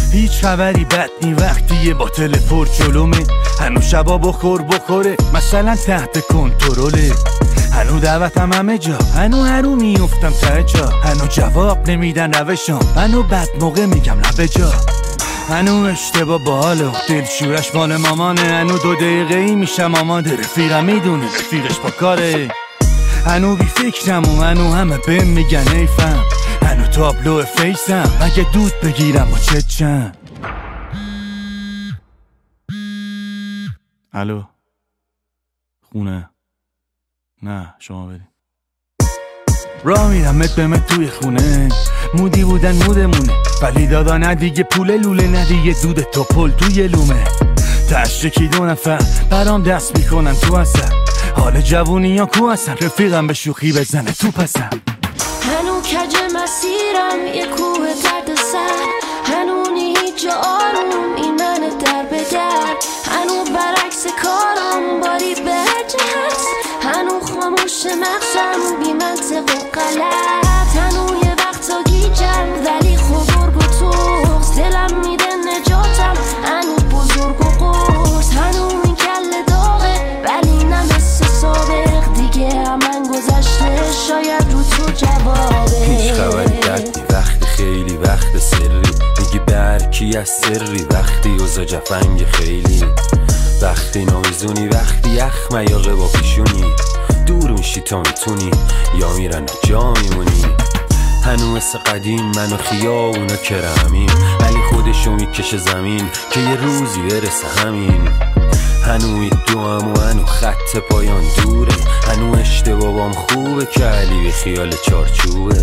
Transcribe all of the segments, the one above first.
هیچ خبری بد نی وقتی یه باطل پر جلومه. هنو شبا بخوره مثلا تحت کنترله. هنو دعوتم همه جا، هنو میافتم ته جا. هنو جواب نمیدن روشام، هنو بد موقع میگم لبه جا. هنو اشتباه باله دل شورش مال مامانه. هنو 2 دقیقه ای میشم آماده، رفیقم میدونه رفیقش با کاره. هنو بی فکرم و هنو همه بهم میگن ایفم. هنو تابلو فیسم، مگه دود بگیرم و چند. الو خونه؟ نه شما بریم. راه میرم مت توی خونه. مودی بودن مودمونه، ولی دادا نه دیگه پول لوله، نه دیگه دود توپل توی لومه. تشکی 2 نفر برام دست میکنن تو اثر. حال جوونی ها کو هستن، رفیقم به شوخی بزنه تو پسر. هنو کج مسیرم یه کوه درد سر. هنو هیچ جا آروم این من در به در. هنو برعکس کارم باری به هر جهت. هنو خاموش مغزم بی منطق و غلط. هنو یه وقتا گیجم ولی خوب برگ و توست. دلم میده نجاتم هنو بزرگ و قرص. هنو این کل داغه ولی نمسه سابق. دیگه همن گذشته شاید رو تو جوابه. هیچ خبری دردی وقتی خیلی وقت سری میگی برکی از سری. وقتی اوزا جفنگ خیلی، وقتی نویزونی، وقتی یخ میاقه با پیشونی. دور میشی تا میتونی یا میرن جا میمونی. هنو مثل قدیم من و خیابونا کرمیم، ولی خودشو میکشه زمین که یه روزی برسه همین. هنو دوام و هنو خط پایان دوره. هنو اشتبابام خوبه که علی به خیال چارچوبه.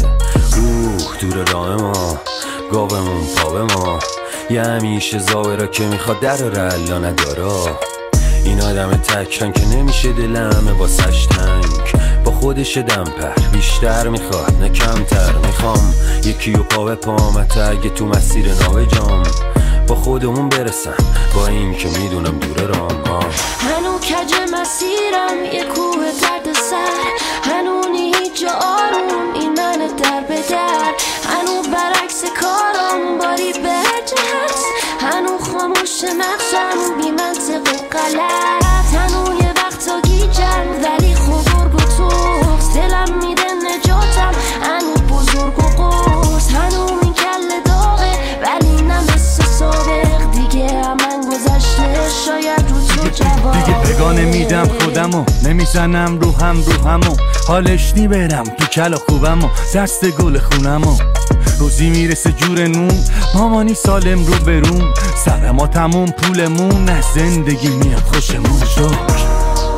دور راه ما گاومون پا به ما. یه همیشه زاورا که میخواد در و رلا ندارا. این آدم تکران که نمیشه دلمه واسش تنگ. با خودش دمپر بیشتر میخواد نه کمتر. میخوام یکی و پا به پامت اگه تو مسیر ناوجام. با خودمون برسم با این که میدونم دوره رام. هنو کج مسیرم یه کوه درد سر. هنو هیچ جا آروم این من در به در. هنو برعکس کارم باری به هر جهت. هنو خاموش مغزم بی منطق و غلط. هنو یه وقتا گیجم ولی خوب برگ و توست. دلم میده نجاتم هنو بزرگ و قرص. هنو این کل داغه ولی نمسه سابق. دیگه همن گذشته شاید رو تو جوابه. دیگه پگانه میدم خودمو، نمیزنم رو همو. حالش نی برم تو کلا خوبمو، دست گل خونمو. روزی میرسه جور نون، مامانی سالم رو بروم. سر ما تموم پولمون، نه زندگی میاد خوشمون. شکر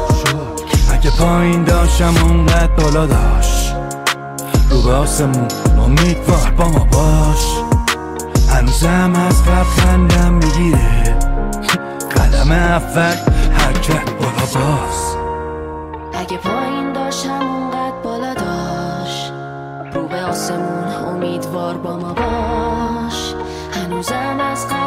اگه پایین داشتم اونقدر بالا داشت. رو به آسمون امیدوار با ما باش. هنوزم از قبل خندم میگیره. قدم اول حرکت بالا باز. اگه پایین داشتم اونقدر بالا داشت. رو به آسمون امیدوار با ما باش. هنوزم از